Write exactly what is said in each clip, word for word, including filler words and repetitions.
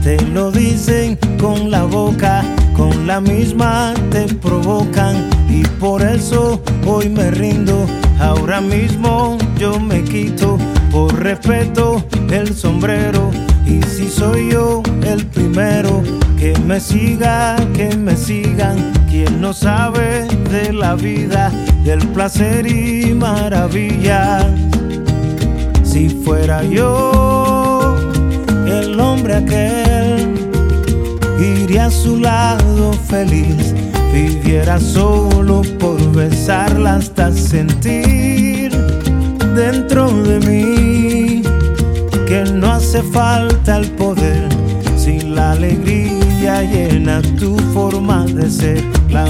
te lo dicen con la boca, con la misma te provocan, y por eso hoy me rindo. Ahora mismo yo me quito por respeto el sombrero, y si soy yo el primero, que me siga, que me sigan, quien no sabe de la vida, del placer y maravilla. Si fuera yo el hombre aquel, iría a su lado feliz, viviera solo por besarla hasta sentir dentro de mí que no hace falta el poder, si la alegría llena tu forma de ser. Las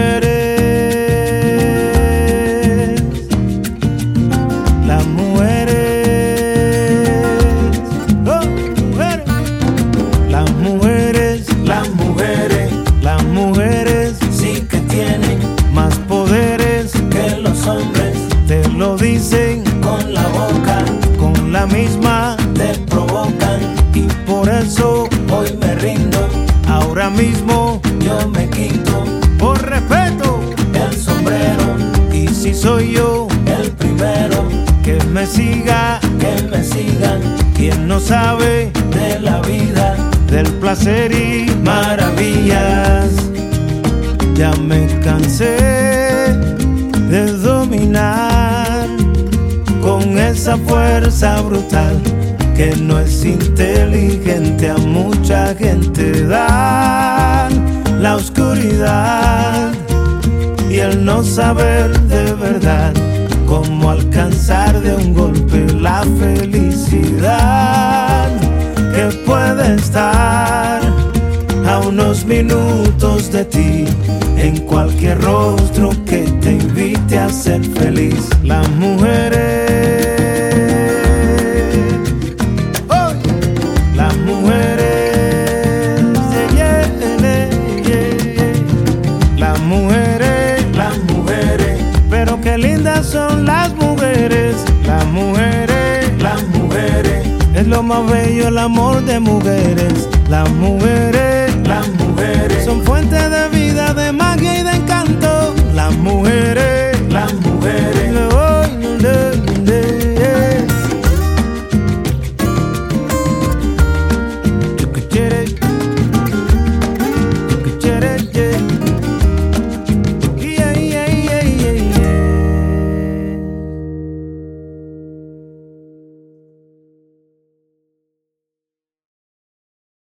mujeres, las mujeres, oh, mujeres, las mujeres, las mujeres, las mujeres sí que tienen más poderes que los hombres, te lo dicen con la boca, con la misma te provocan, y por eso hoy me rindo. Ahora mismo yo me quito por respeto el sombrero, y si soy yo el primero, que me siga, que me sigan, quien no sabe de la vida, del placer y maravillas. Ya me cansé de dominar con esa fuerza brutal que no es inteligente, a mucha gente da la oscuridad y el no saber de verdad cómo alcanzar de un golpe la felicidad que puede estar a unos minutos de ti, en cualquier rostro que te invite a ser feliz. Las mujeres, oh, las mujeres, yeah, yeah, yeah, yeah. Las mujeres, las mujeres, pero qué lindas son las mujeres. Las mujeres, las mujeres, es lo más bello el amor de mujeres. Las mujeres,